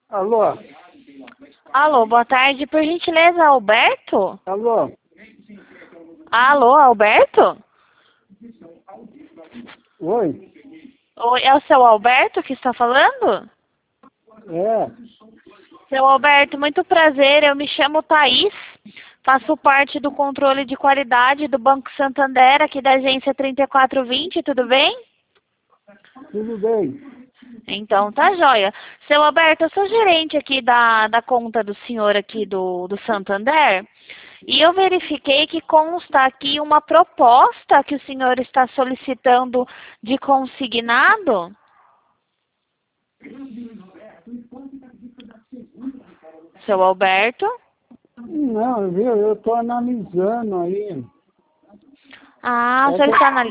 Alô? Alô, boa tarde. Por gentileza, Alberto? Alô? Alô, Alberto? Oi? Oi, é o seu Alberto que está falando? É. Seu Alberto, muito prazer. Eu me chamo Thaís. Faço parte do controle de qualidade do Banco Santander, aqui da agência 3420, tudo bem? Tudo bem? Então, tá joia. Seu Alberto, eu sou gerente aqui da conta do senhor aqui do Santander. E eu verifiquei que consta aqui uma proposta que o senhor está solicitando de consignado. Seu Alberto? Não, viu? Eu estou analisando aí. Ah, o É senhor que, está na...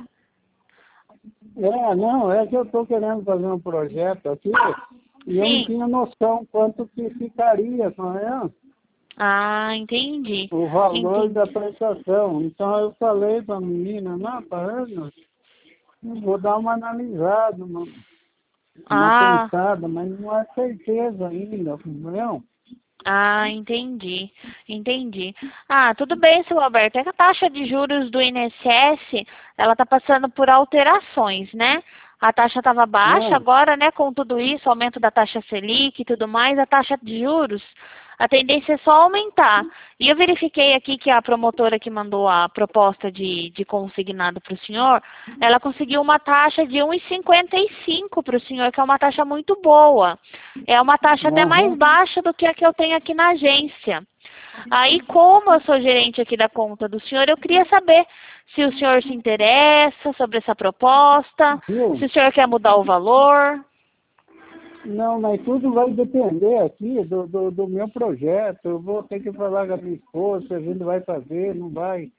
não, é que eu estou querendo fazer um projeto aqui e eu não Sim. tinha noção quanto que ficaria, não é? Ah, entendi. O valor da Entendi. prestação. Então eu falei para a menina, não, Ana, eu vou dar uma analisada, uma Ah, pensada, mas não é certeza ainda, não? ah, entendi. Entendi. Ah, tudo bem, seu Alberto. É que a taxa de juros do INSS, ela tá passando por alterações, né? A taxa estava baixa, Não. agora, né, com tudo isso, aumento da taxa Selic e tudo mais, a taxa de juros, a tendência é só aumentar. E eu verifiquei aqui que a promotora que mandou a proposta de consignado para o senhor, ela conseguiu uma taxa de 1,55 para o senhor, que é uma taxa muito boa. É uma taxa até mais Aham. baixa do que a que eu tenho aqui na agência. Aí, como eu sou gerente aqui da conta do senhor, eu queria saber se o senhor se interessa sobre essa proposta, Viu? se o senhor quer mudar o valor. Não, mas tudo vai depender aqui do meu projeto. Eu vou ter que falar com a minha esposa se a gente vai fazer, não vai.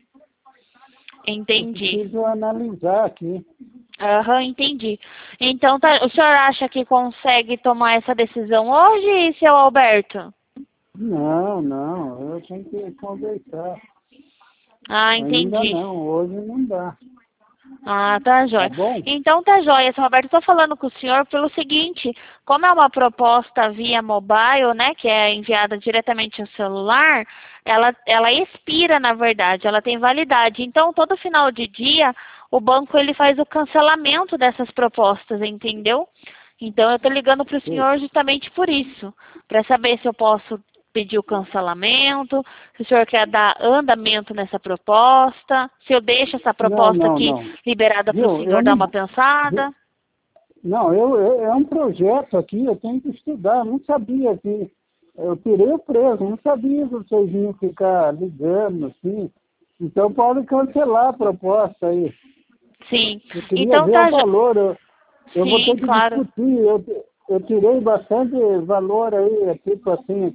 Eu Entendi. preciso analisar aqui. Aham, entendi. Então, tá, o senhor acha que consegue tomar essa decisão hoje, seu Alberto? Não, não, eu tenho que conversar. Ah, Ainda entendi. não, hoje não dá. Ah, tá Tá jóia. bom? Então tá jóia, seu Roberto. Estou falando com o senhor pelo seguinte, como é uma proposta via mobile, né, que é enviada diretamente ao celular, ela expira, na verdade, ela tem validade. Então, todo final de dia, o banco ele faz o cancelamento dessas propostas, entendeu? Então, eu estou ligando para o Sim. senhor justamente por isso, para saber se eu posso pedir o cancelamento, se o senhor quer dar andamento nessa proposta, se eu deixo essa Não, proposta não, aqui não. liberada para o Viu? Eu senhor dar uma não. pensada. Não, é um projeto aqui, eu tenho que estudar. Não sabia que. Eu tirei o preço, não sabia que vocês iam ficar ligando assim. Então pode cancelar a proposta aí. Sim. Eu queria Então ver o tá. valor. Eu vou Sim, ter que claro. discutir. Eu tirei bastante valor aí, tipo assim,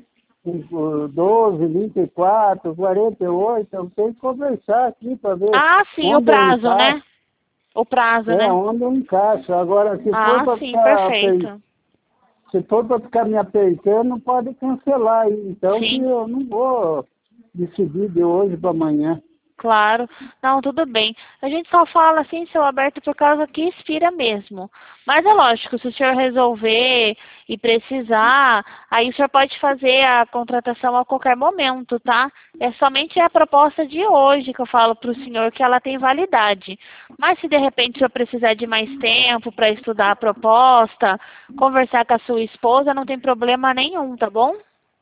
12, 24, 48. Eu tenho que conversar aqui para ver Ah, sim, o onde eu prazo, encaixo. né? O prazo, É, né? onde eu encaixo. Agora, se for Ah, para sim, ficar perfeito. se for para ficar me apertando, pode cancelar. Então que Sim. eu não vou decidir de hoje para amanhã. Claro. Não, tudo bem. A gente só fala assim, seu Alberto, por causa que expira mesmo. Mas é lógico, se o senhor resolver e precisar, aí o senhor pode fazer a contratação a qualquer momento, tá? É somente a proposta de hoje que eu falo para o senhor que ela tem validade. Mas se de repente o senhor precisar de mais tempo para estudar a proposta, conversar com a sua esposa, não tem problema nenhum, tá bom?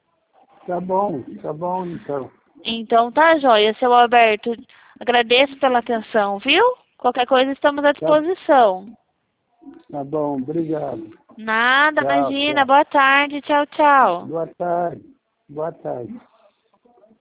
Tá bom então. Então tá joia, seu Alberto. Agradeço pela atenção, viu? Qualquer coisa estamos à Tá, disposição. tá bom, obrigado. Nada, Tchau, imagina. tchau. Boa tarde. Tchau, tchau. Boa tarde. Boa tarde.